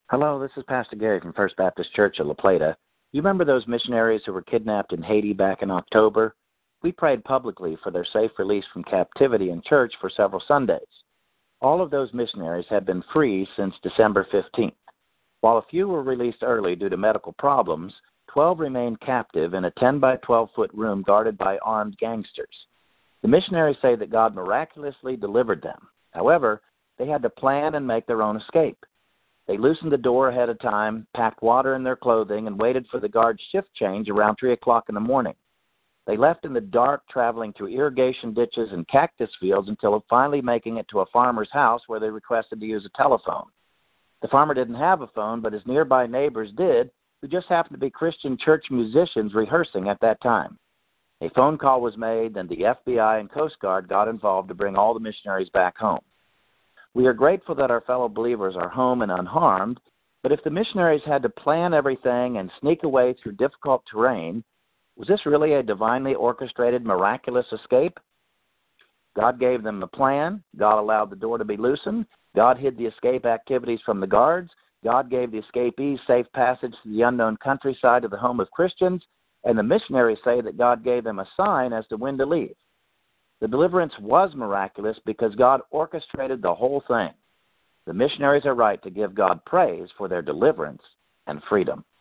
Hello, this is Pastor Gary from First Baptist Church of La Plata. You remember those missionaries who were kidnapped in Haiti back in October? We prayed publicly for their safe release from captivity in church for several Sundays. All of those missionaries have been free since December 15th. While a few were released early due to medical problems, 12 remained captive in a 10 by 12-foot room guarded by armed gangsters. The missionaries say that God miraculously delivered them. However, they had to plan and make their own escape. They loosened the door ahead of time, packed water in their clothing, and waited for the guard's shift change around 3 o'clock in the morning. They left in the dark, traveling through irrigation ditches and cactus fields until finally making it to a farmer's house where they requested to use a telephone. The farmer didn't have a phone, but his nearby neighbors did, who just happened to be Christian church musicians rehearsing at that time. A phone call was made, and the FBI and Coast Guard got involved to bring all the missionaries back home. We are grateful that our fellow believers are home and unharmed, but if the missionaries had to plan everything and sneak away through difficult terrain, was this really a divinely orchestrated, miraculous escape? God gave them the plan. God allowed the door to be loosened. God hid the escape activities from the guards. God gave the escapees safe passage to the unknown countryside of the home of Christians, and the missionaries say that God gave them a sign as to when to leave. The deliverance was miraculous because God orchestrated the whole thing. The missionaries are right to give God praise for their deliverance and freedom.